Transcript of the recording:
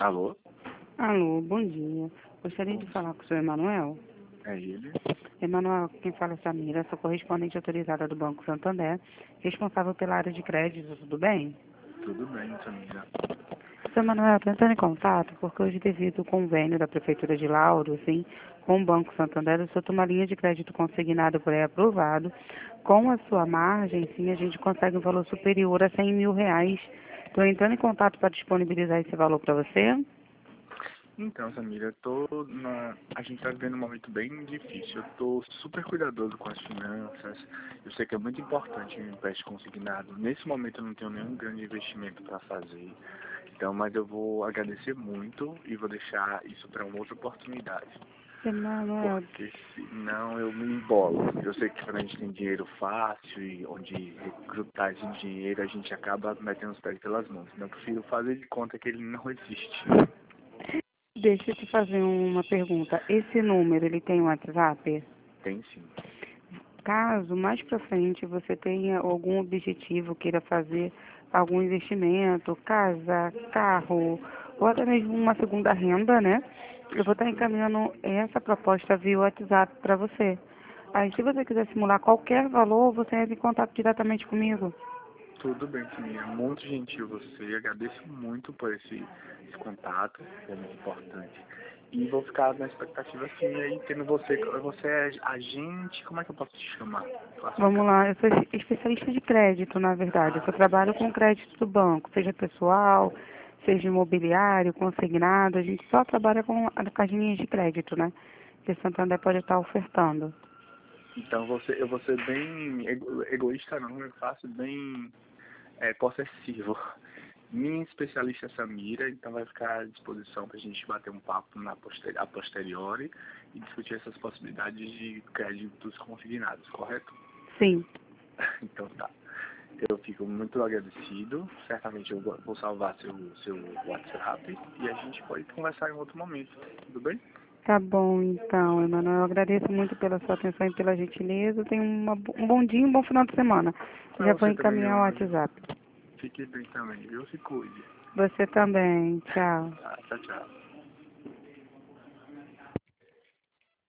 Alô? Alô, bom dia. Gostaria de falar com o senhor Emanuel. É ele? Emanuel, quem fala é Samira, sou correspondente autorizada do Banco Santander, responsável pela área de crédito, tudo bem? Tudo bem, Samira. Seu Emanuel, estou entrando em contato porque hoje, devido ao convênio da Prefeitura de Lauro, assim, com o Banco Santander, o senhor tem uma linha de crédito consignado por aí aprovado. Com a sua margem, sim, a gente consegue um valor superior a R$ 100.000. Estou entrando em contato para disponibilizar esse valor para você. Então, Samira, a gente tá vivendo um momento bem difícil. Eu tô super cuidadoso com as finanças. Eu sei que é muito importante um empréstimo consignado. Nesse momento eu não tenho nenhum grande investimento para fazer. Então, mas eu vou agradecer muito e vou deixar isso para uma outra oportunidade. Emanuel, Porque senão eu me embolo. Eu sei que quando a gente tem dinheiro fácil e onde recrutar esse dinheiro, a gente acaba metendo os pés pelas mãos. Então eu prefiro fazer de conta que ele não existe. deixa eu te fazer uma pergunta. Esse número, ele tem um WhatsApp? Tem sim. Caso mais para frente você tenha algum objetivo, queira fazer algum investimento, casa, carro, ou até mesmo uma segunda renda, né? Eu vou estar encaminhando essa proposta via WhatsApp para você. Aí, se você quiser simular qualquer valor, você entra em contato diretamente comigo. Tudo bem, Sininha. Muito gentil você. Agradeço muito por esse contato, que é muito importante. E vou ficar na expectativa assim, aí tendo você é agente, como é que eu posso te chamar? Vamos Classificar. lá, eu sou especialista de crédito, na verdade. Eu só trabalho com crédito do banco, seja pessoal, seja imobiliário, consignado. A gente só trabalha com as linhas de crédito, né? Que o Santander pode estar ofertando. Então eu vou ser bem egoísta não, eu faço bem possessivo. Minha especialista é Samira, então vai ficar à disposição para a gente bater um papo a posteriori e discutir essas possibilidades de créditos consignados, correto? Sim, Então tá. Eu fico muito agradecido. Certamente eu vou salvar seu WhatsApp e a gente pode conversar em outro momento. Tudo bem? tá bom então, Emanuel. Eu agradeço muito pela sua atenção e pela gentileza. Tenha um bom dia e um bom final de semana. Para Já vou você também, meu encaminhar o anjo. WhatsApp. Fique bem também, viu? Se cuide. Você também. Tchau. Tá, tchau, tchau.